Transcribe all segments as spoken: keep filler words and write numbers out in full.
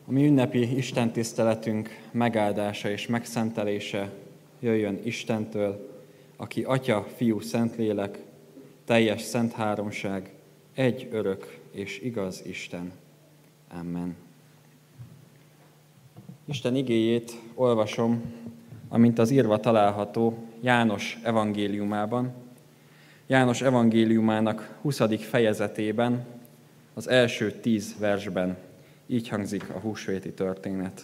A mi ünnepi istentiszteletünk megáldása és megszentelése jöjjön Istentől, aki Atya, Fiú, Szentlélek, teljes szent háromság, egy örök és igaz Isten. Amen. Isten igéjét olvasom, amint az írva található János evangéliumában, János evangéliumának huszadik fejezetében, az első tíz versben. Így hangzik a húsvéti történet.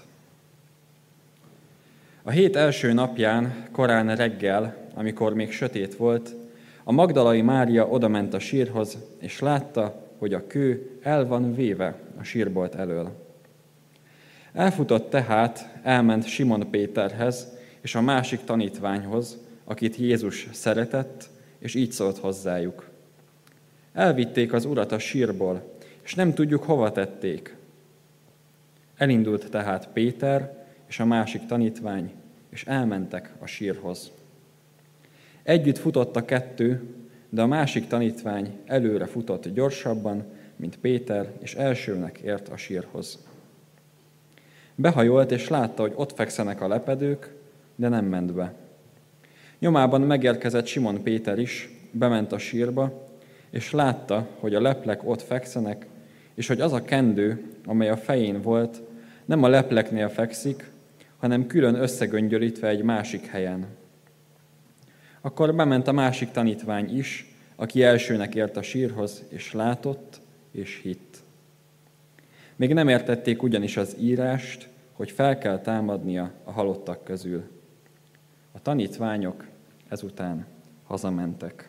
A hét első napján, korán reggel, amikor még sötét volt, a magdalai Mária odament a sírhoz, és látta, hogy a kő el van véve a sírbolt elől. Elfutott tehát, elment Simon Péterhez és a másik tanítványhoz, akit Jézus szeretett, és így szólt hozzájuk. Elvitték az urat a sírból, és nem tudjuk, hova tették. Elindult tehát Péter és a másik tanítvány, és elmentek a sírhoz. Együtt futott a kettő, de a másik tanítvány előre futott gyorsabban, mint Péter, és elsőnek ért a sírhoz. Behajolt, és látta, hogy ott fekszenek a lepedők, de nem ment be. Nyomában megérkezett Simon Péter is, bement a sírba, és látta, hogy a leplek ott fekszenek, és hogy az a kendő, amely a fején volt, nem a lepleknél fekszik, hanem külön összegöngyölítve egy másik helyen. Akkor bement a másik tanítvány is, aki elsőnek ért a sírhoz, és látott, és hitt. Még nem értették ugyanis az írást, hogy fel kell támadnia a halottak közül. A tanítványok ezután hazamentek.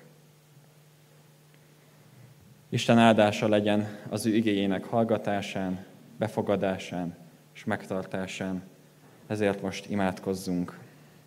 Isten áldása legyen az ő igéjének hallgatásán, befogadásán és megtartásán. Ezért most imádkozzunk.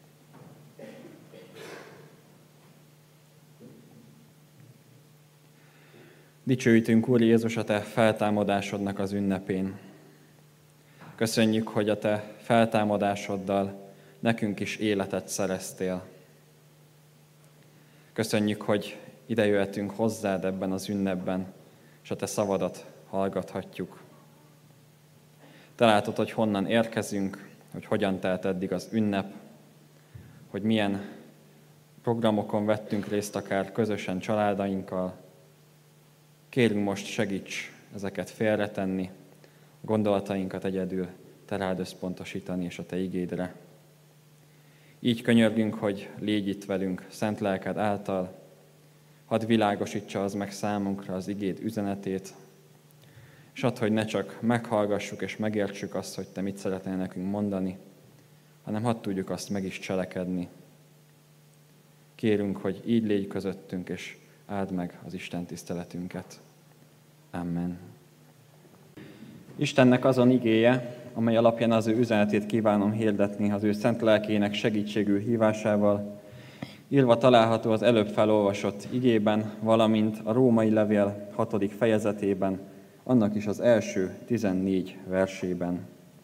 Dicsőítünk, Úr Jézus, a Te feltámadásodnak az ünnepén. Köszönjük, hogy a Te feltámadásoddal nekünk is életet szereztél. Köszönjük, hogy ide jöhetünk hozzád ebben az ünnepben, és a Te szavadat hallgathatjuk. Te látod, hogy honnan érkezünk, hogy hogyan telt eddig az ünnep, hogy milyen programokon vettünk részt, akár közösen családainkkal. Kérünk most, segíts ezeket félretenni, gondolatainkat egyedül Te rád összpontosítani és a Te igédre. Így könyörgünk, hogy légy itt velünk szent lelked által, hadd világosítsa az meg számunkra az igéd üzenetét, és add, hogy ne csak meghallgassuk és megértsük azt, hogy Te mit szeretnél nekünk mondani, hanem hadd tudjuk azt meg is cselekedni. Kérünk, hogy így légy közöttünk, és áld meg az Isten tiszteletünket. Amen. Istennek azon igéje, amely alapján az ő üzenetét kívánom hirdetni az ő szent lelkének segítségül hívásával, írva található az előbb felolvasott igében, valamint a római levél hatodik fejezetében, annak is az első tizennégy versében.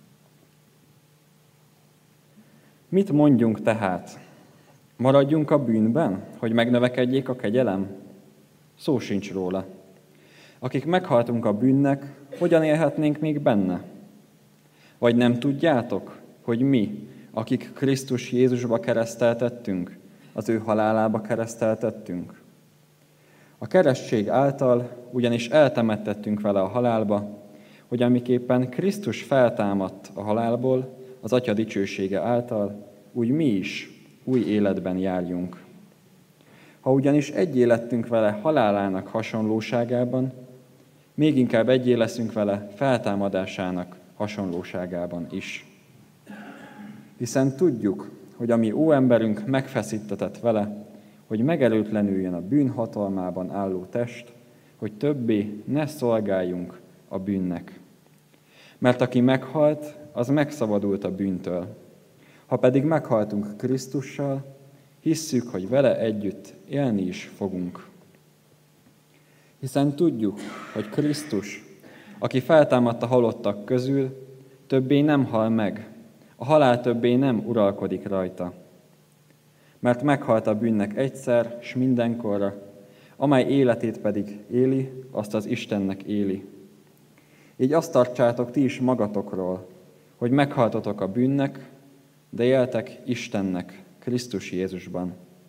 Mit mondjunk tehát? Maradjunk a bűnben, hogy megnövekedjék a kegyelem? Szó sincs róla. Akik meghaltunk a bűnnek, hogyan élhetnénk még benne? Vagy nem tudjátok, hogy mi, akik Krisztus Jézusba kereszteltettünk, az ő halálába kereszteltettünk? A keresztség által ugyanis eltemettettünk vele a halálba, hogy amiképpen Krisztus feltámadt a halálból, az Atya dicsősége által, úgy mi is új életben járjunk. Ha ugyanis egyé lettünk vele halálának hasonlóságában, még inkább egyé leszünk vele feltámadásának hasonlóságában is. Hiszen tudjuk, hogy a mi óemberünk megfeszítetett vele, hogy megelőtlenüljön a bűn hatalmában álló test, hogy többé ne szolgáljunk a bűnnek. Mert aki meghalt, az megszabadult a bűntől. Ha pedig meghaltunk Krisztussal, hisszük, hogy vele együtt élni is fogunk. Hiszen tudjuk, hogy Krisztus, aki feltámadt a halottak közül, többé nem hal meg, a halál többé nem uralkodik rajta. Mert meghalt a bűnnek egyszer, s mindenkorra, amely életét pedig éli, azt az Istennek éli. Így azt tartsátok ti is magatokról, hogy meghaltatok a bűnnek, de éltek Istennek, Krisztus Jézusban.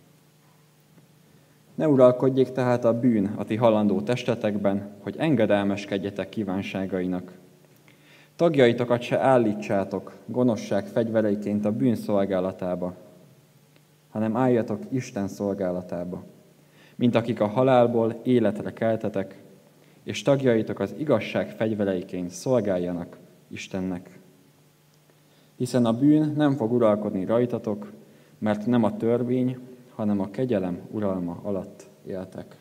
Ne uralkodjék tehát a bűn a ti halandó testetekben, hogy engedelmeskedjetek kívánságainak. Tagjaitokat se állítsátok gonoszság fegyvereiként a bűn szolgálatába, hanem álljatok Isten szolgálatába, mint akik a halálból életre keltetek, és tagjaitok az igazság fegyvereiként szolgáljanak Istennek. Hiszen a bűn nem fog uralkodni rajtatok, mert nem a törvény, hanem a kegyelem uralma alatt éltek.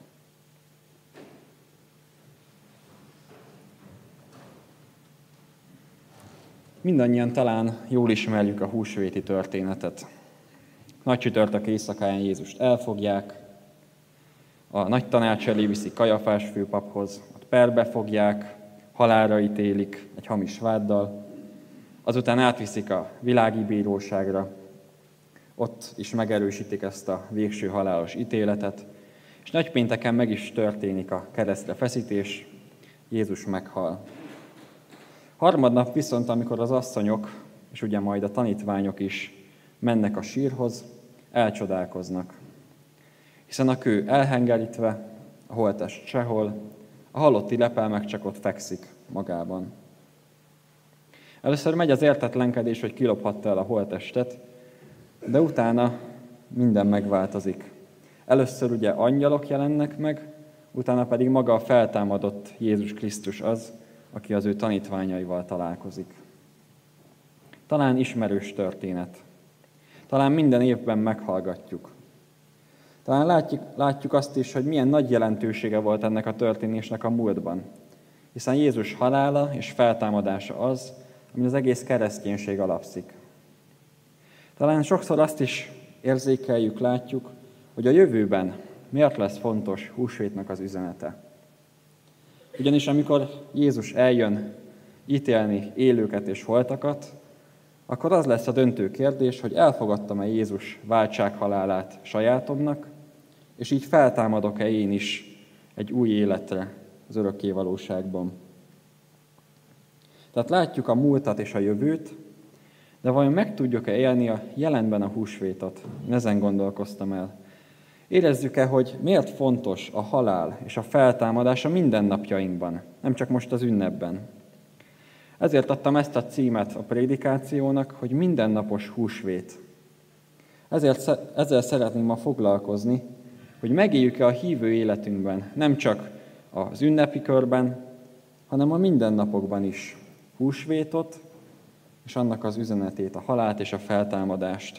Mindannyian talán jól ismerjük a húsvéti történetet. Nagy csütörtök éjszakáján Jézust elfogják, a nagy tanács elé viszik Kajafás főpaphoz, ott perbe fogják, halálra ítélik egy hamis váddal, azután átviszik a világi bíróságra, ott is megerősítik ezt a végső halálos ítéletet, és nagypénteken meg is történik a keresztre feszítés, Jézus meghal. Harmadnap viszont, amikor az asszonyok, és ugye majd a tanítványok is mennek a sírhoz, elcsodálkoznak. Hiszen a kő elhengerítve, a holttest sehol, a halotti lepel meg csak ott fekszik magában. Először megy az értetlenkedés, hogy kilophatta el a holttestet, de utána minden megváltozik. Először ugye angyalok jelennek meg, utána pedig maga a feltámadott Jézus Krisztus az, aki az ő tanítványaival találkozik. Talán ismerős történet. Talán minden évben meghallgatjuk. Talán látjuk, látjuk azt is, hogy milyen nagy jelentősége volt ennek a történésnek a múltban. Hiszen Jézus halála és feltámadása az, ami az egész kereszténység alapszik. Talán sokszor azt is érzékeljük, látjuk, hogy a jövőben miért lesz fontos húsvétnak az üzenete. Ugyanis amikor Jézus eljön ítélni élőket és holtakat, akkor az lesz a döntő kérdés, hogy elfogadtam-e Jézus váltsághalálát sajátomnak, és így feltámadok-e én is egy új életre az örökké valóságban. Tehát látjuk a múltat és a jövőt, de vajon meg tudjuk-e élni a jelenben a húsvétot? Ezen gondolkoztam el. Érezzük-e, hogy miért fontos a halál és a feltámadás a mindennapjainkban, nem csak most az ünnepben? Ezért adtam ezt a címet a prédikációnak, hogy mindennapos húsvét. Ezért, ezzel szeretném ma foglalkozni, hogy megéljük-e a hívő életünkben, nem csak az ünnepi körben, hanem a mindennapokban is húsvétot, és annak az üzenetét, a halált és a feltámadást.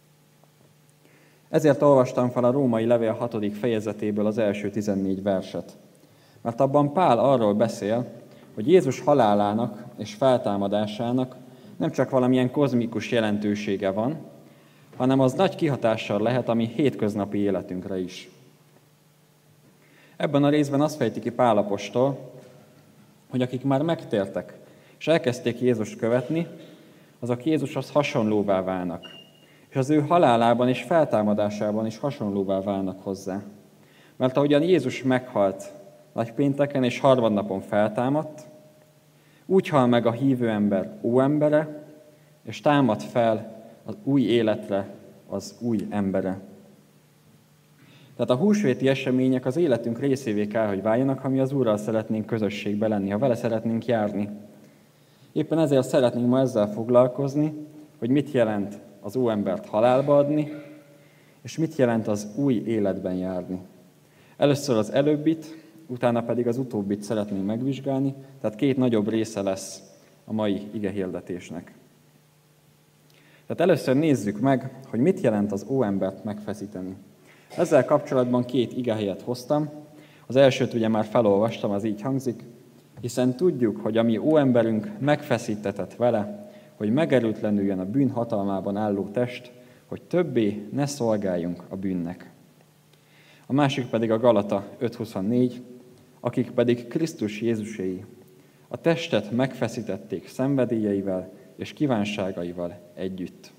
Ezért olvastam fel a római levél hatodik fejezetéből az első tizennégy verset. Mert abban Pál arról beszél, hogy Jézus halálának és feltámadásának nem csak valamilyen kozmikus jelentősége van, hanem az nagy kihatással lehet a mi hétköznapi életünkre is. Ebben a részben azt fejti ki Pál apostol, hogy akik már megtértek, és elkezdték Jézust követni, azok Jézushoz hasonlóvá válnak. És az ő halálában és feltámadásában is hasonlóvá válnak hozzá. Mert ahogyan Jézus meghalt nagypénteken és harmadnapon feltámadt, úgy hal meg a hívő ember óembere, és támad fel az új életre az új embere. Tehát a húsvéti események az életünk részévé kell, hogy váljanak, ha mi az Úrral szeretnénk közösségbe lenni, ha vele szeretnénk járni. Éppen ezért szeretnénk ma ezzel foglalkozni, hogy mit jelent az óembert halálba adni, és mit jelent az új életben járni. Először az előbbit, utána pedig az utóbbit szeretnénk megvizsgálni, tehát két nagyobb része lesz a mai igehirdetésnek. Tehát először nézzük meg, hogy mit jelent az óembert megfeszíteni. Ezzel kapcsolatban két igehelyet hoztam. Az elsőt ugye már felolvastam, az így hangzik, hiszen tudjuk, hogy a mi óemberünk megfeszítetett vele, hogy megerőtlenüljön a bűn hatalmában álló test, hogy többé ne szolgáljunk a bűnnek. A másik pedig a Galata öt huszonnégy, akik pedig Krisztus Jézuséi. A testet megfeszítették szenvedélyeivel és kívánságaival együtt.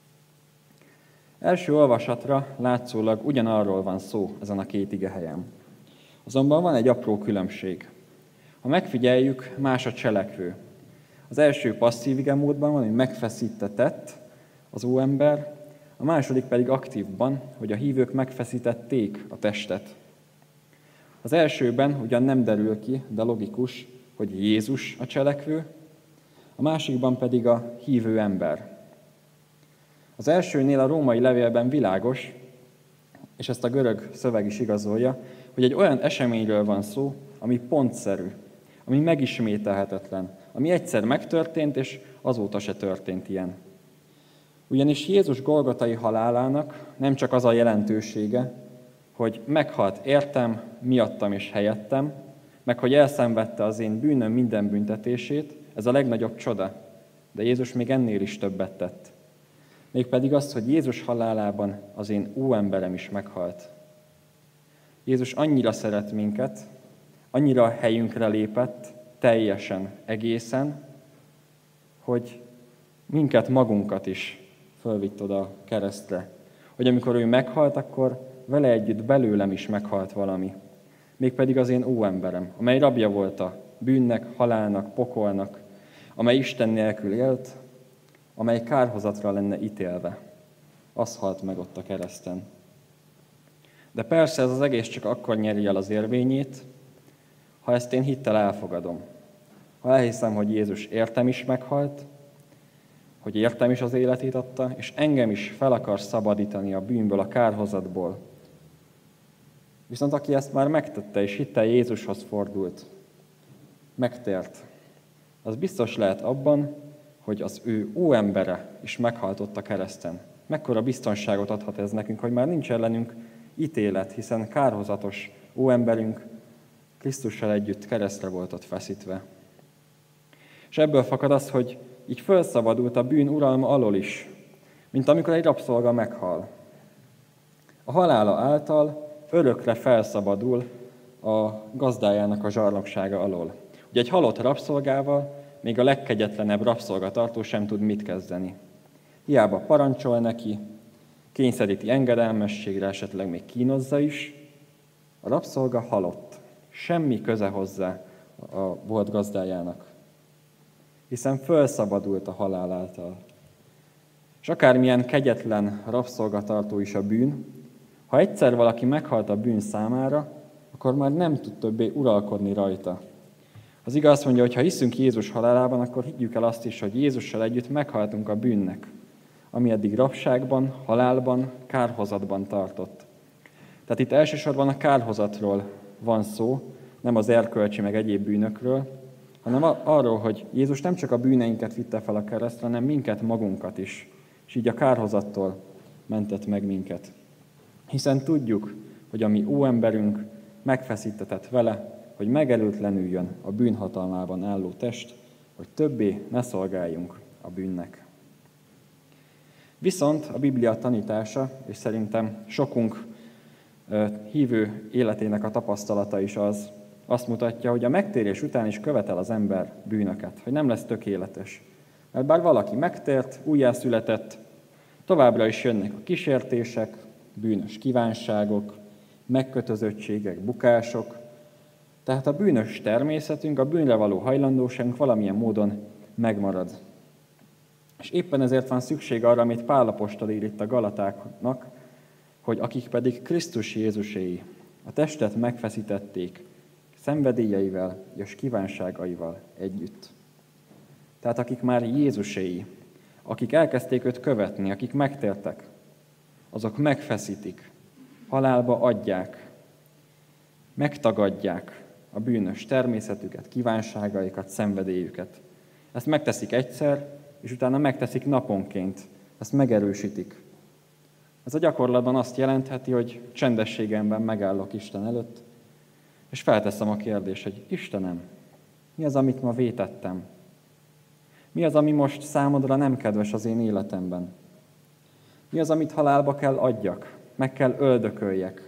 Első olvasatra látszólag ugyanarról van szó ezen a két igehelyen. Azonban van egy apró különbség. Ha megfigyeljük, más a cselekvő. Az első passzív igemódban van, hogy megfeszítetett az óember, a második pedig aktívban, hogy a hívők megfeszítették a testet. Az elsőben ugyan nem derül ki, de logikus, hogy Jézus a cselekvő, a másikban pedig a hívő ember. Az elsőnél a római levélben világos, és ezt a görög szöveg is igazolja, hogy egy olyan eseményről van szó, ami pontszerű, ami megismételhetetlen, ami egyszer megtörtént, és azóta se történt ilyen. Ugyanis Jézus golgotai halálának nem csak az a jelentősége, hogy meghalt értem, miattam és helyettem, meg hogy elszenvedte az én bűnöm minden büntetését, ez a legnagyobb csoda. De Jézus még ennél is többet tett. Mégpedig azt, hogy Jézus halálában az én óemberem is meghalt. Jézus annyira szeret minket, annyira a helyünkre lépett, teljesen, egészen, hogy minket magunkat is fölvitt oda a keresztre. Hogy amikor ő meghalt, akkor vele együtt belőlem is meghalt valami. Mégpedig az én óemberem, amely rabja volt a bűnnek, halálnak, pokolnak, amely Isten nélkül élt, amely kárhozatra lenne ítélve. Az halt meg ott a kereszten. De persze ez az egész csak akkor nyeri el az érvényét, ha ezt én hittel elfogadom. Ha elhiszem, hogy Jézus értem is meghalt, hogy értem is az életét adta, és engem is fel akar szabadítani a bűnből, a kárhozatból. Viszont aki ezt már megtette, és hittel Jézushoz fordult, megtért, az biztos lehet abban, hogy az ő óembere is meghalt ott a kereszten. Mekkora biztonságot adhat ez nekünk, hogy már nincs ellenünk ítélet, hiszen kárhozatos óemberünk Krisztussal együtt keresztre volt ott feszítve. És ebből fakad az, hogy így felszabadult a bűn uralma alól is, mint amikor egy rabszolga meghal. A halála által örökre felszabadul a gazdájának a zsarnoksága alól. Ugye egy halott rabszolgával még a legkegyetlenebb rabszolgatartó sem tud mit kezdeni. Hiába parancsol neki, kényszeríti engedelmességre, esetleg még kínozza is, a rabszolga halott. Semmi köze hozzá a volt gazdájának. Hiszen felszabadult a halál által. És akármilyen kegyetlen rabszolgatartó is a bűn, ha egyszer valaki meghalt a bűn számára, akkor már nem tud többé uralkodni rajta. Az igaz mondja, hogy ha hiszünk Jézus halálában, akkor higgyük el azt is, hogy Jézussal együtt meghaltunk a bűnnek, ami eddig rabságban, halálban, kárhozatban tartott. Tehát itt elsősorban a kárhozatról van szó, nem az erkölcsi meg egyéb bűnökről, hanem arról, hogy Jézus nem csak a bűneinket vitte fel a keresztre, hanem minket magunkat is, és így a kárhozattól mentett meg minket. Hiszen tudjuk, hogy a mi óemberünk megfeszítetett vele, hogy megelőtlenüljön a bűnhatalmában álló test, hogy többé ne szolgáljunk a bűnnek. Viszont a Biblia tanítása, és szerintem sokunk hívő életének a tapasztalata is az, azt mutatja, hogy a megtérés után is követel az ember bűnöket, hogy nem lesz tökéletes. Mert bár valaki megtért, újjászületett, továbbra is jönnek a kísértések, bűnös kívánságok, megkötözöttségek, bukások. Tehát a bűnös természetünk, a bűnre való hajlandóságunk valamilyen módon megmarad. És éppen ezért van szükség arra, amit Pál apostol ír itt a Galatáknak, hogy akik pedig Krisztus Jézuséi, a testet megfeszítették, szenvedélyeivel és kívánságaival együtt. Tehát akik már Jézuséi, akik elkezdték őt követni, akik megtértek, azok megfeszítik, halálba adják, megtagadják a bűnös természetüket, kívánságaikat, szenvedélyüket. Ezt megteszik egyszer, és utána megteszik naponként. Ezt megerősítik. Ez a gyakorlatban azt jelentheti, hogy csendességemben megállok Isten előtt, és felteszem a kérdést, hogy Istenem, mi az, amit ma vétettem? Mi az, ami most számodra nem kedves az én életemben? Mi az, amit halálba kell adjak, meg kell öldököljek?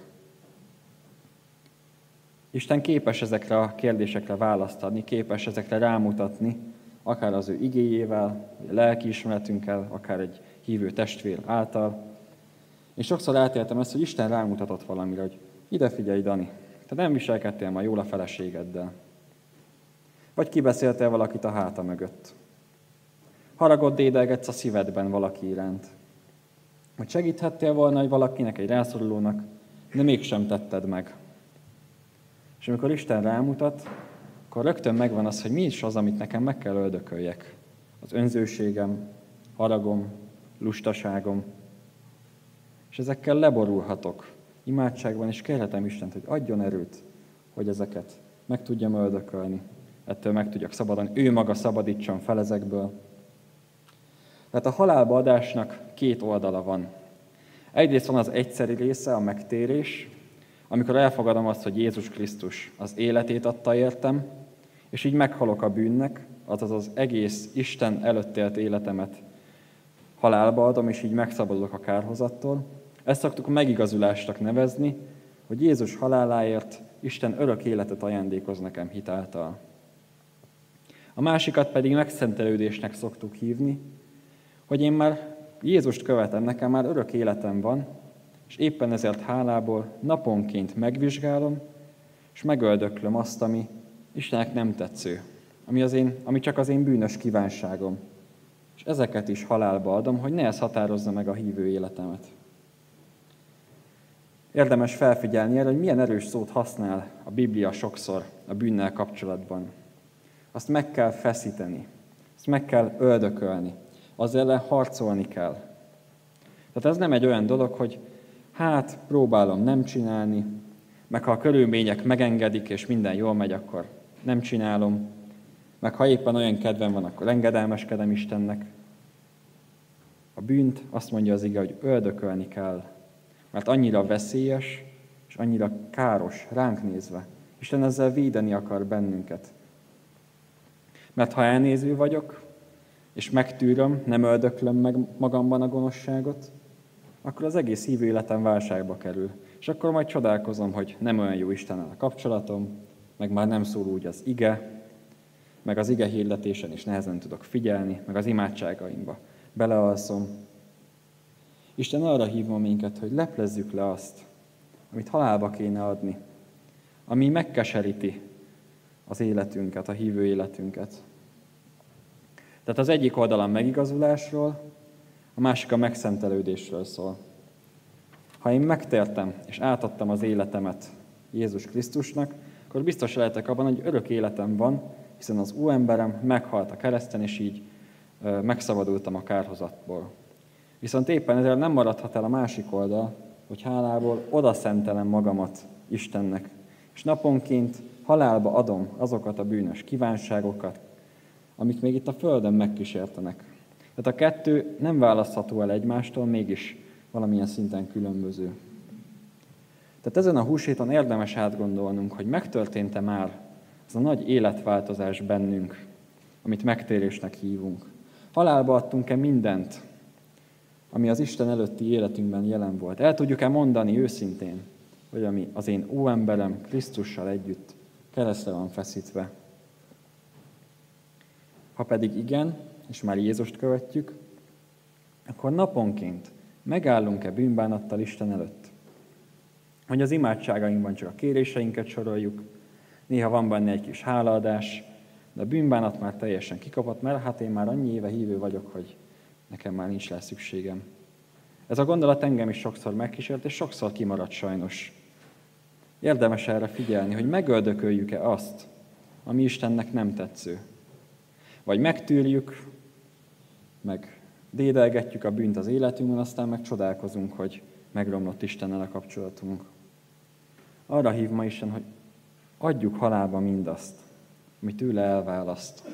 Isten képes ezekre a kérdésekre választ adni, képes ezekre rámutatni, akár az ő igéjével, a lelkiismeretünkkel, akár egy hívő testvér által. És sokszor átéltem ezt, hogy Isten rámutatott valamire, hogy ide figyelj, Dani, te nem viselkedtél ma jól a feleségeddel. Vagy kibeszéltél valakit a háta mögött. Haragot dédelgetsz a szívedben valaki iránt. Vagy segíthettél volna hogy valakinek, egy rászorulónak, de mégsem tetted meg. És amikor Isten rámutat, akkor rögtön megvan az, hogy mi is az, amit nekem meg kell öldököljek. Az önzőségem, haragom, lustaságom. És ezekkel leborulhatok imádságban, és kérhetem Istent, hogy adjon erőt, hogy ezeket meg tudjam öldökölni. Ettől meg tudjak szabadulni, ő maga szabadítson fel ezekből. Tehát a halálba adásnak két oldala van. Egyrészt van az egyszeri része, a megtérés, amikor elfogadom azt, hogy Jézus Krisztus az életét adta értem, és így meghalok a bűnnek, azaz az egész Isten előtt élt életemet halálba adom, és így megszabadulok a kárhozattól. Ezt szoktuk megigazulásnak nevezni, hogy Jézus haláláért Isten örök életet ajándékoz nekem hitáltal. A másikat pedig megszentelődésnek szoktuk hívni, hogy én már Jézust követem, nekem már örök életem van, és éppen ezért hálából naponként megvizsgálom, és megöldöklöm azt, ami Istennek nem tetsző, ami, az én, ami csak az én bűnös kívánságom. És ezeket is halálba adom, hogy ne ez határozza meg a hívő életemet. Érdemes felfigyelni erre, hogy milyen erős szót használ a Biblia sokszor a bűnnel kapcsolatban. Azt meg kell feszíteni, azt meg kell öldökölni, az ellen harcolni kell. Tehát ez nem egy olyan dolog, hogy hát próbálom nem csinálni, meg ha a körülmények megengedik, és minden jól megy, akkor nem csinálom, meg ha éppen olyan kedvem van, akkor engedelmeskedem Istennek. A bűnt, azt mondja az ige, hogy öldökölni kell, mert annyira veszélyes, és annyira káros ránk nézve. Isten ezzel védeni akar bennünket. Mert ha elnéző vagyok, és megtűröm, nem öldöklöm meg magamban a gonoszságot, akkor az egész hívő életem válságba kerül. És akkor majd csodálkozom, hogy nem olyan jó Istennel a kapcsolatom, meg már nem szól úgy az ige, meg az ige hirdetésen is nehezen tudok figyelni, meg az imádságaimba belealszom. Isten arra hív ma minket, hogy leplezzük le azt, amit halálba kéne adni, ami megkeseríti az életünket, a hívő életünket. Tehát az egyik oldalon megigazulásról, a másik a megszentelődésről szól. Ha én megtértem és átadtam az életemet Jézus Krisztusnak, akkor biztos lehetek abban, hogy örök életem van, hiszen az óemberem meghalt a kereszten, és így ö, megszabadultam a kárhozatból. Viszont éppen ezért nem maradhat el a másik oldal, hogy hálából odaszentelem magamat Istennek, és naponként halálba adom azokat a bűnös kívánságokat, amik még itt a földön megkísértenek. Tehát a kettő nem választható el egymástól, mégis valamilyen szinten különböző. Tehát ezen a húsvéton érdemes átgondolnunk, hogy megtörtént-e már ez a nagy életváltozás bennünk, amit megtérésnek hívunk. Halálba adtunk-e mindent, ami az Isten előtti életünkben jelen volt? El tudjuk-e mondani őszintén, hogy ami az én óemberem Krisztussal együtt keresztre van feszítve? Ha pedig igen, és már Jézust követjük, akkor naponként megállunk-e bűnbánattal Isten előtt? Hogy az imádságainkban csak a kéréseinket soroljuk, néha van benne egy kis hálaadás, de a bűnbánat már teljesen kikapott, mert hát én már annyi éve hívő vagyok, hogy nekem már nincs rá szükségem. Ez a gondolat engem is sokszor megkísért, és sokszor kimaradt sajnos. Érdemes erre figyelni, hogy megöldököljük-e azt, ami Istennek nem tetsző. Vagy megtűrjük, meg dédelgetjük a bűnt az életünkben, aztán meg csodálkozunk, hogy megromlott Istennel a kapcsolatunk. Arra hív ma Isten, hogy adjuk halálba mindazt, ami tőle elválaszt.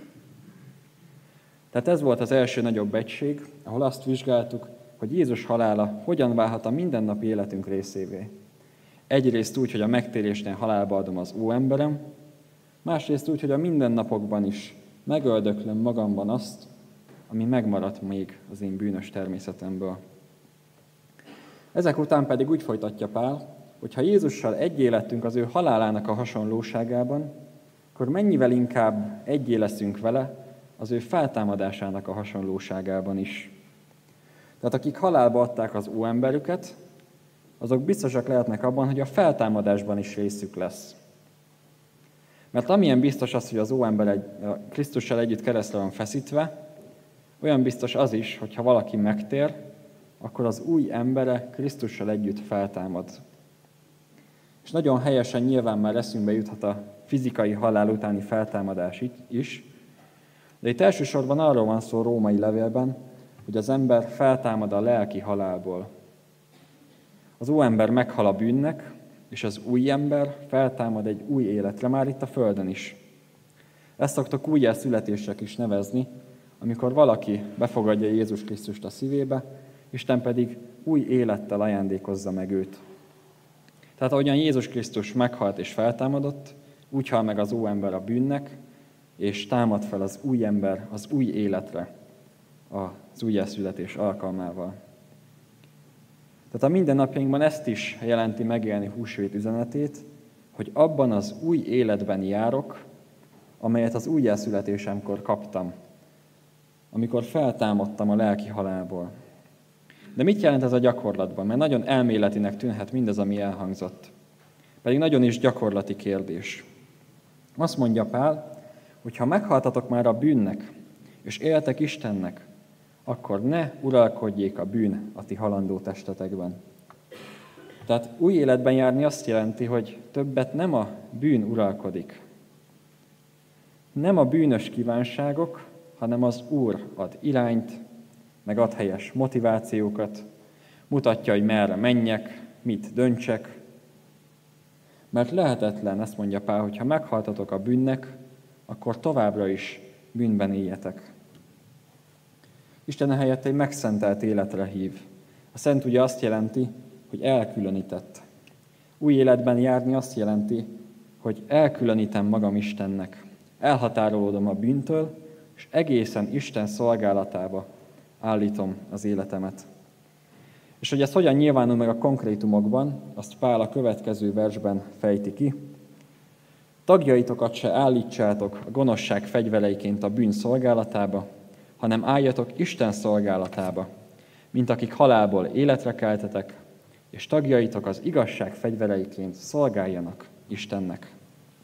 Tehát ez volt az első nagyobb egység, ahol azt vizsgáltuk, hogy Jézus halála hogyan válhat a mindennapi életünk részévé. Egyrészt úgy, hogy a megtérésnél halálba adom az óemberem, másrészt úgy, hogy a mindennapokban is megöldöklöm magamban azt, ami megmaradt még az én bűnös természetemből. Ezek után pedig úgy folytatja Pál, hogy ha Jézussal egyé lettünk az ő halálának a hasonlóságában, akkor mennyivel inkább egyé leszünk vele az ő feltámadásának a hasonlóságában is. Tehát akik halálba adták az óemberüket, azok biztosak lehetnek abban, hogy a feltámadásban is részük lesz. Mert amilyen biztos az, hogy az óember egy, a Krisztussal együtt keresztre van feszítve, olyan biztos az is, hogy ha valaki megtér, akkor az új embere Krisztussal együtt feltámad. És nagyon helyesen nyilván már eszünkbe juthat a fizikai halál utáni feltámadás is, de itt elsősorban arról van szó római levélben, hogy az ember feltámad a lelki halálból. Az óember meghal a bűnnek, és az új ember feltámad egy új életre, már itt a földön is. Ezt szoktak újjászületésnek is nevezni, amikor valaki befogadja Jézus Krisztust a szívébe, Isten pedig új élettel ajándékozza meg őt. Tehát ahogyan Jézus Krisztus meghalt és feltámadott, úgy hal meg az óember a bűnnek, és támad fel az új ember az új életre az újjászületés alkalmával. Tehát a mindennapjainkban ezt is jelenti megélni húsvét üzenetét, hogy abban az új életben járok, amelyet az újjászületésemkor kaptam, amikor feltámadtam a lelki halálból. De mit jelent ez a gyakorlatban? Mert nagyon elméletinek tűnhet mindaz, ami elhangzott. Pedig nagyon is gyakorlati kérdés. Azt mondja Pál, hogy ha meghaltatok már a bűnnek, és éltek Istennek, akkor ne uralkodjék a bűn a ti halandó testetekben. Tehát új életben járni azt jelenti, hogy többet nem a bűn uralkodik. Nem a bűnös kívánságok, hanem az Úr ad irányt, meg ad helyes motivációkat, mutatja, hogy merre menjek, mit döntsek. Mert lehetetlen, ezt mondja Pál, hogy ha meghaltatok a bűnnek, akkor továbbra is bűnben éljetek. Isten ehelyett egy megszentelt életre hív. A szent ugye azt jelenti, hogy elkülönített. Új életben járni azt jelenti, hogy elkülönítem magam Istennek. Elhatárolódom a bűntől, és egészen Isten szolgálatába állítom az életemet. És hogy ez hogyan nyilvánul meg a konkrétumokban, azt Pál a következő versben fejti ki. Tagjaitokat se állítsátok a gonoszság fegyvereiként a bűn szolgálatába, hanem álljatok Isten szolgálatába, mint akik halálból életre keltetek, és tagjaitok az igazság fegyvereiként szolgáljanak Istennek.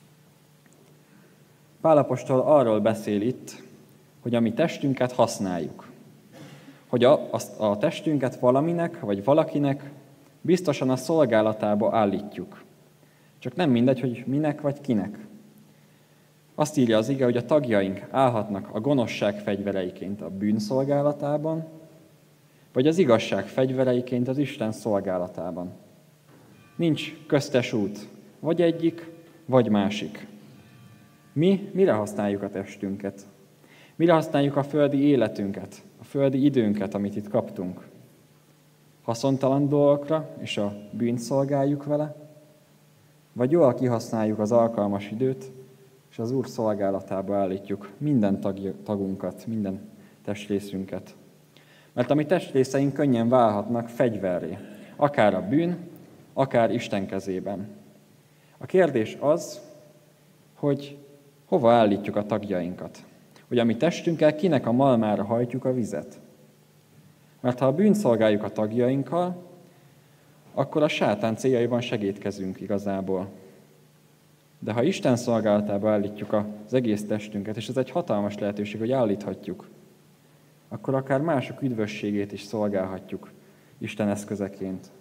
Pál apostol arról beszél itt, hogy a mi testünket használjuk. Hogy a, a, a testünket valaminek vagy valakinek biztosan a szolgálatába állítjuk. Csak nem mindegy, hogy minek vagy kinek. Azt írja az ige, hogy a tagjaink állhatnak a gonoszság fegyvereiként a bűn szolgálatában, vagy az igazság fegyvereiként az Isten szolgálatában. Nincs köztes út, vagy egyik, vagy másik. Mi mire használjuk a testünket? Mire használjuk a földi életünket, a földi időnket, amit itt kaptunk? Haszontalan dolgokra, és a bűnt szolgáljuk vele? Vagy jól kihasználjuk az alkalmas időt, és az Úr szolgálatába állítjuk minden tagunkat, minden testrészünket? Mert a mi testrészeink könnyen válhatnak fegyverré, akár a bűn, akár Isten kezében. A kérdés az, hogy hova állítjuk a tagjainkat? Hogy a mi testünkkel kinek a malmára hajtjuk a vizet? Mert ha a bűnt szolgáljuk a tagjainkkal, akkor a sátán céljaiban segítkezünk igazából. De ha Isten szolgálatába állítjuk az egész testünket, és ez egy hatalmas lehetőség, hogy állíthatjuk, akkor akár mások üdvösségét is szolgálhatjuk Isten eszközeként.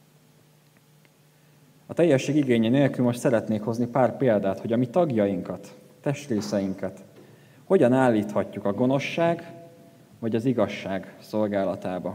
A teljesség igénye nélkül most szeretnék hozni pár példát, hogy a mi tagjainkat, testrészeinket hogyan állíthatjuk a gonoszság vagy az igazság szolgálatába.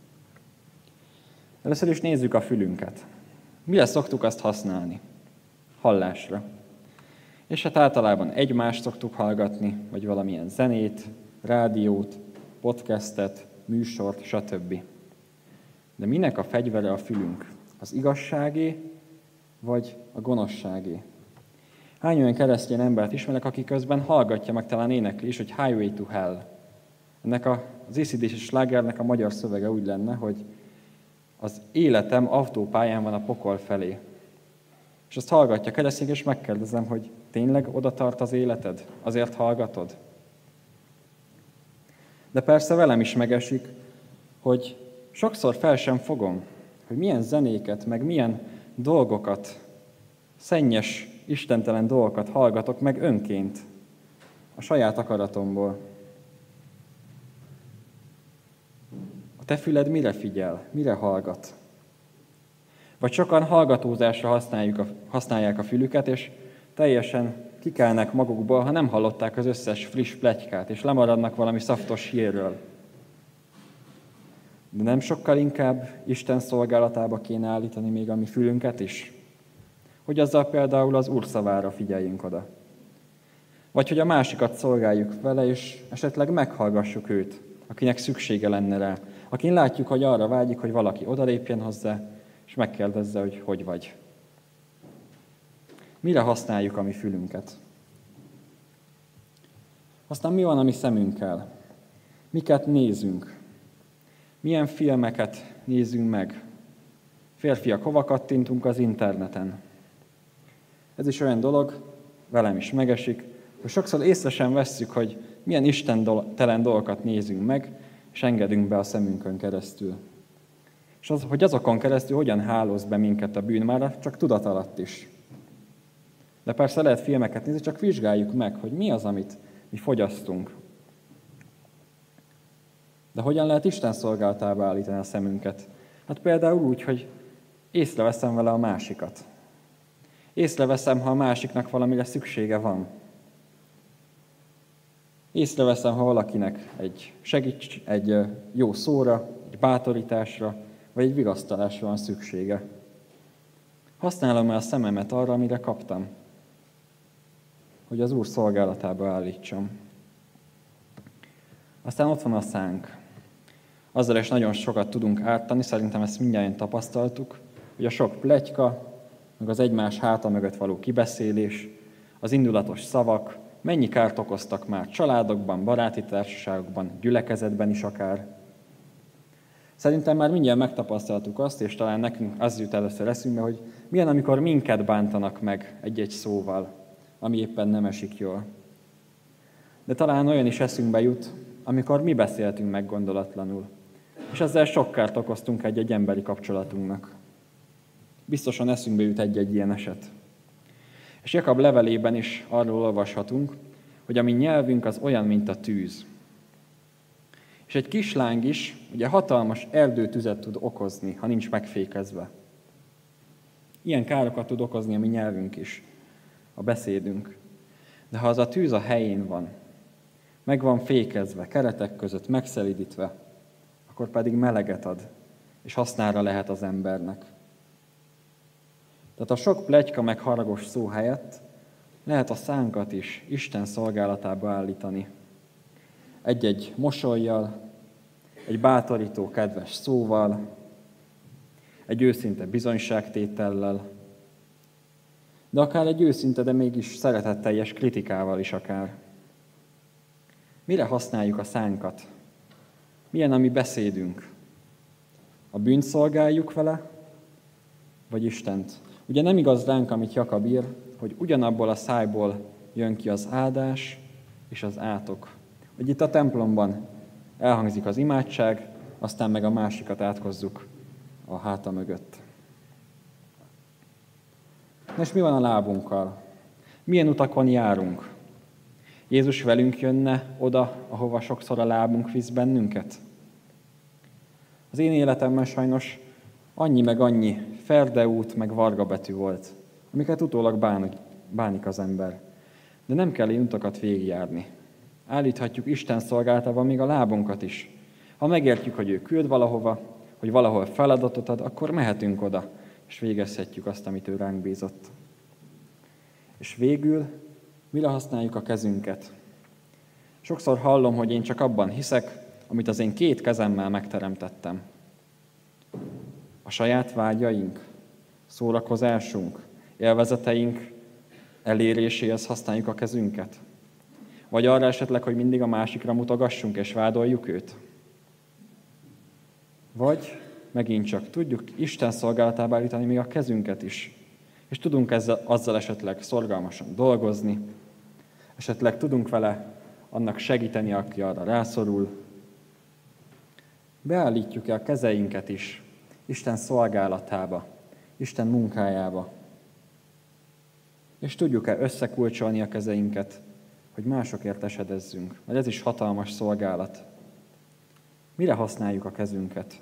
Először is nézzük a fülünket. Mire szoktuk azt használni? Hallásra. És hát általában egymást szoktuk hallgatni, vagy valamilyen zenét, rádiót, podcastet, műsort, stb. De minek a fegyvere a fülünk? Az igazságé, vagy a gonoszságé? Hány olyan keresztény embert ismerek, aki közben hallgatja, meg talán énekli is, hogy Highway to Hell. Ennek az á cé dé cé slágernek a magyar szövege úgy lenne, hogy az életem autópályán van a pokol felé. És azt hallgatja a keresztény, és megkérdezem, hogy tényleg oda tart az életed? Azért hallgatod? De persze velem is megesik, hogy sokszor fel sem fogom, hogy milyen zenéket, meg milyen dolgokat, szennyes istentelen dolgokat hallgatok meg önként, a saját akaratomból. A te füled mire figyel, mire hallgat? Vagy sokan hallgatózásra használjuk a, használják a fülüket, és teljesen kikelnek magukból, ha nem hallották az összes friss pletykát, és lemaradnak valami szaftos hírről. De nem sokkal inkább Isten szolgálatába kéne állítani még a mi fülünket is? Hogy azzal például az Úr szavára figyeljünk oda. Vagy hogy a másikat szolgáljuk vele, és esetleg meghallgassuk őt, akinek szüksége lenne rá. Akin látjuk, hogy arra vágyik, hogy valaki odalépjen hozzá, és megkérdezze, hogy hogy vagy. Mire használjuk a mi fülünket? Aztán mi van a mi szemünkkel? Miket nézünk? Milyen filmeket nézünk meg? Férfiak, hova kattintunk az interneten? Ez is olyan dolog, velem is megesik, hogy sokszor észre sem vesszük, hogy milyen istentelen dolgokat nézünk meg, és engedünk be a szemünkön keresztül. És az, hogy azokon keresztül hogyan hálóz be minket a bűn, már csak tudat alatt is. De persze lehet filmeket nézni, csak vizsgáljuk meg, hogy mi az, amit mi fogyasztunk. De hogyan lehet Isten szolgálatába állítani a szemünket? Hát például úgy, hogy észreveszem vele a másikat. Észreveszem, ha a másiknak valamire szüksége van. Észreveszem, ha valakinek egy segíts, egy jó szóra, egy bátorításra, vagy egy vigasztalásra van szüksége. Használom-e a szememet arra, amire kaptam, hogy az Úr szolgálatába állítsam. Aztán ott van a szánk. Azzal is nagyon sokat tudunk ártani, szerintem ezt mindjárt tapasztaltuk, hogy a sok pletyka, meg az egymás háta mögött való kibeszélés, az indulatos szavak mennyi kárt okoztak már családokban, baráti társaságokban, gyülekezetben is akár. Szerintem már mindjárt megtapasztaltuk azt, és talán nekünk az jut először eszünkbe, hogy milyen, amikor minket bántanak meg egy-egy szóval, ami éppen nem esik jól. De talán olyan is eszünkbe jut, amikor mi beszéltünk meg gondolatlanul, és ezzel sok kárt okoztunk egy-egy emberi kapcsolatunknak. Biztosan eszünkbe jut egy-egy ilyen eset. És Jakab levelében is arról olvashatunk, hogy a mi nyelvünk az olyan, mint a tűz. És egy kis láng is ugye hatalmas erdőtüzet tud okozni, ha nincs megfékezve. Ilyen károkat tud okozni a mi nyelvünk is, a beszédünk. De ha az a tűz a helyén van, meg van fékezve, keretek között, megszelidítve, akkor pedig meleget ad, és hasznára lehet az embernek. Tehát a sok pletyka meg haragos szó helyett lehet a szánkat is Isten szolgálatába állítani. Egy-egy mosollyal, egy bátorító, kedves szóval, egy őszinte bizonyságtétellel, de akár egy őszinte, de mégis szeretetteljes kritikával is akár. Mire használjuk a szánkat? Milyen a mi beszédünk? A bűnt szolgáljuk vele, vagy Istent? Ugye nem igaz ránk, amit Jakab ír, hogy ugyanabból a szájból jön ki az áldás és az átok. Hogy itt a templomban elhangzik az imádság, aztán meg a másikat áthozzuk a háta mögött. És mi van a lábunkkal? Milyen utakon járunk? Jézus velünk jönne oda, ahova sokszor a lábunk visz bennünket? Az én életemben sajnos annyi meg annyi ferdeút, meg vargabetű volt, amiket utólag bánik, bánik az ember. De nem kell ilyen utakat végigjárni. Állíthatjuk Isten szolgálatában még a lábunkat is. Ha megértjük, hogy ő küld valahova, hogy valahol feladatot ad, akkor mehetünk oda, és végezhetjük azt, amit ő ránk bízott. És végül mire használjuk a kezünket? Sokszor hallom, hogy én csak abban hiszek, amit az én két kezemmel megteremtettem. A saját vágyaink, szórakozásunk, élvezeteink eléréséhez használjuk a kezünket? Vagy arra esetleg, hogy mindig a másikra mutogassunk és vádoljuk őt? Vagy megint csak tudjuk Isten szolgálatába állítani még a kezünket is, és tudunk ezzel, azzal esetleg szorgalmasan dolgozni, esetleg tudunk vele annak segíteni, aki arra rászorul. Beállítjuk-e a kezeinket is Isten szolgálatába, Isten munkájába? és tudjuk-e összekulcsolni a kezeinket, hogy másokért esedezzünk, vagy ez is hatalmas szolgálat. Mire használjuk a kezünket?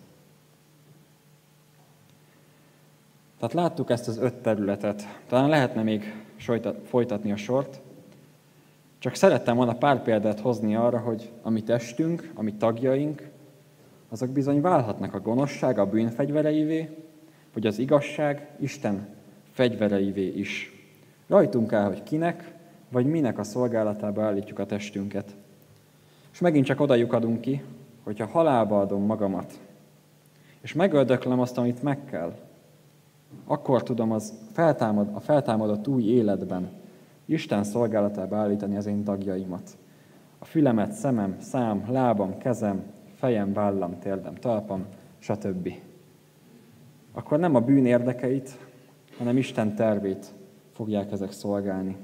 Tehát láttuk ezt az öt területet. Talán lehetne még folytatni a sort, csak szerettem volna pár példát hozni arra, hogy a mi testünk, a mi tagjaink, azok bizony válhatnak a gonoszság a bűn fegyvereivé, vagy az igazság Isten fegyvereivé is. Rajtunk áll, hogy kinek, vagy minek a szolgálatába állítjuk a testünket. És megint csak oda lyukadunk ki, hogyha halálba adom magamat, és megöldöklöm azt, amit meg kell, akkor tudom az feltámad, a feltámadott új életben Isten szolgálatába állítani az én tagjaimat. A fülemet, szemem, szám, lábam, kezem, fejem, vállam, térdem, talpam, stb. Akkor nem a bűn érdekeit, hanem Isten tervét fogják ezek szolgálni.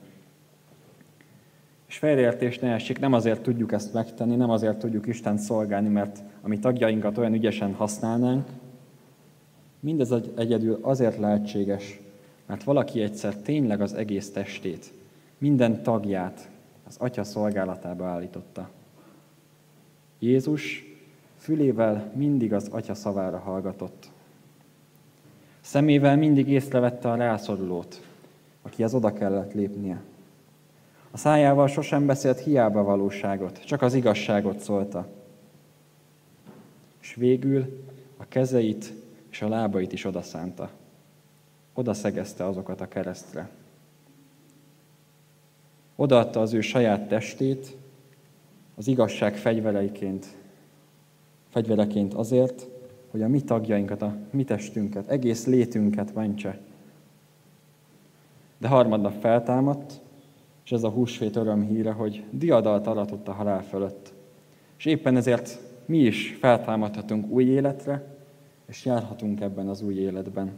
És félreértés ne essék, nem azért tudjuk ezt megtenni, nem azért tudjuk Istent szolgálni, mert a mi tagjainkat olyan ügyesen használnánk. Mindez egyedül azért lehetséges, mert valaki egyszer tényleg az egész testét, minden tagját az Atya szolgálatába állította. Jézus fülével mindig az Atya szavára hallgatott. Szemével mindig észrevette a rászorulót, akihez oda kellett lépnie. A szájával sosem beszélt hiába valóságot, csak az igazságot szólta. És végül a kezeit és a lábait is odaszánta. Oda szegezte azokat a keresztre. Odaadta az ő saját testét az igazság fegyvereiként, fegyvereként azért, hogy a mi tagjainkat, a mi testünket, egész létünket mentse. De harmadnap feltámadt, és ez a húsvét örömhíre, hogy diadalt aratott a halál fölött. És éppen ezért mi is feltámadhatunk új életre, és járhatunk ebben az új életben.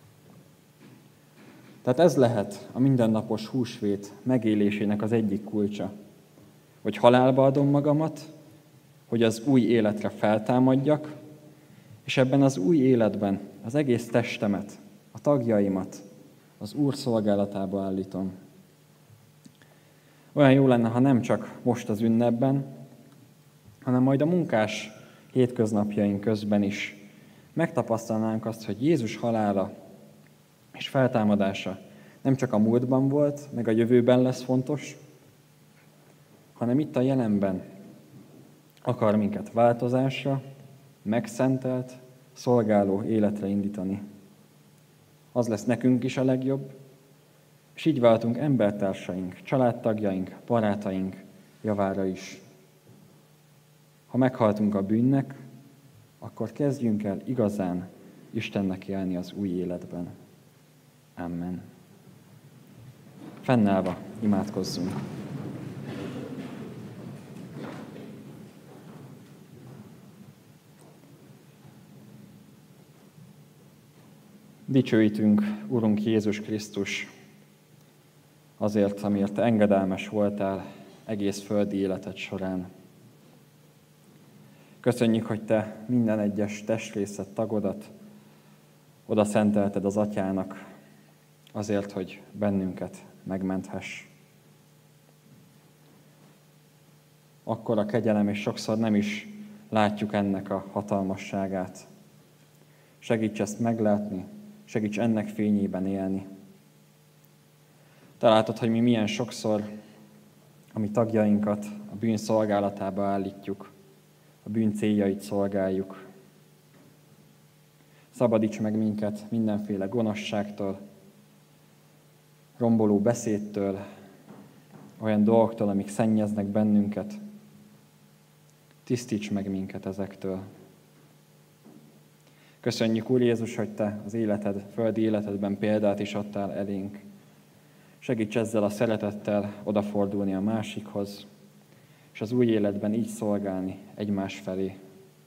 Tehát ez lehet a mindennapos húsvét megélésének az egyik kulcsa. Hogy halálba adom magamat, hogy az új életre feltámadjak, és ebben az új életben az egész testemet, a tagjaimat az Úr szolgálatába állítom. Olyan jó lenne, ha nem csak most az ünnepben, hanem majd a munkás hétköznapjaink közben is megtapasztalnánk azt, hogy Jézus halála és feltámadása nem csak a múltban volt, meg a jövőben lesz fontos, hanem itt a jelenben akar minket változásra, megszentelt, szolgáló életre indítani. Az lesz nekünk is a legjobb, és így váltunk embertársaink, családtagjaink, barátaink javára is. Ha meghaltunk a bűnnek, akkor kezdjünk el igazán Istennek élni az új életben. Amen. Fennállva imádkozzunk. Dicsőítünk, Urunk Jézus Krisztus, azért, amiért engedelmes voltál egész földi életed során. Köszönjük, hogy Te minden egyes testrészed, tagodat oda szentelted az Atyának, azért, hogy bennünket megmenthess. Akkor a kegyelem, és sokszor nem is látjuk ennek a hatalmasságát. Segíts ezt meglátni, segíts ennek fényében élni. Te látod, hogy mi milyen sokszor a mi tagjainkat a bűn szolgálatába állítjuk, a bűn céljait szolgáljuk. Szabadíts meg minket mindenféle gonoszságtól, romboló beszédtől, olyan dolgoktól, amik szennyeznek bennünket. Tisztíts meg minket ezektől. Köszönjük, Úr Jézus, hogy Te az életed, földi életedben példát is adtál elénk. Segíts ezzel a szeretettel odafordulni a másikhoz, és az új életben így szolgálni egymás felé.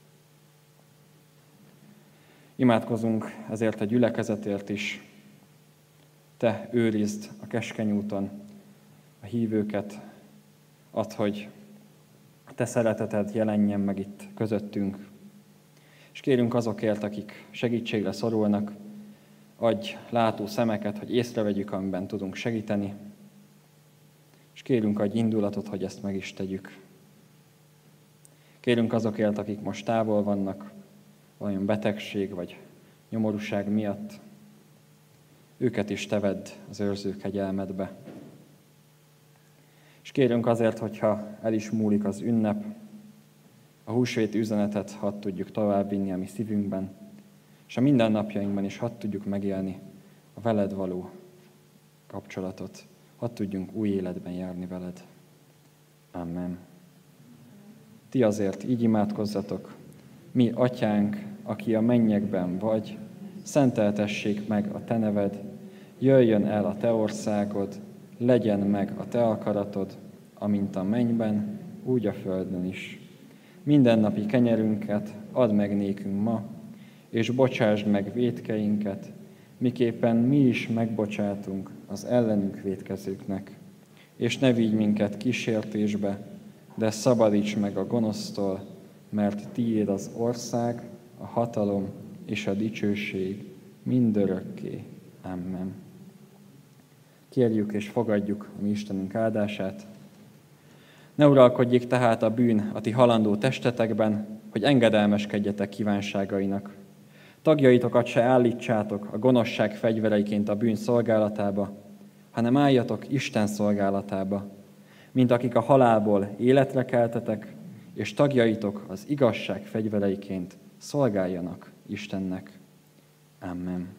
Imádkozunk ezért a gyülekezetért is. Te őrizd a keskeny úton a hívőket, add, hogy a Te szereteted jelenjen meg itt közöttünk. És kérünk azokért, akik segítségre szorulnak, adj látó szemeket, hogy észrevegyük, amiben tudunk segíteni, és kérünk, adj indulatot, hogy ezt meg is tegyük. Kérünk azokért, akik most távol vannak, valamilyen betegség vagy nyomorúság miatt, őket is te vedd az őrző kegyelmedbe. És kérünk azért, hogyha el is múlik az ünnep, a húsvéti üzenetet hadd tudjuk továbbvinni a mi szívünkben, és a mindennapjainkban is hadd tudjuk megélni a veled való kapcsolatot, hadd tudjunk új életben járni veled. Amen. Ti azért így imádkozzatok: mi, atyánk, aki a mennyekben vagy, szenteltessék meg a te neved, jöjjön el a te országod, legyen meg a te akaratod, amint a mennyben, úgy a földön is. Mindennapi kenyerünket add meg nékünk ma, és bocsásd meg vétkeinket, miképpen mi is megbocsátunk az ellenünk vétkezőknek. És ne vigy minket kísértésbe, de szabadíts meg a gonosztól, mert tiéd az ország, a hatalom és a dicsőség mindörökké. Amen. Kérjük és fogadjuk a mi Istenünk áldását. Ne uralkodjék tehát a bűn a ti halandó testetekben, hogy engedelmeskedjetek kívánságainak. Tagjaitokat se állítsátok a gonoszság fegyvereiként a bűn szolgálatába, hanem álljatok Isten szolgálatába, mint akik a halálból életre keltetek, és tagjaitok az igazság fegyvereiként szolgáljanak Istennek. Amen.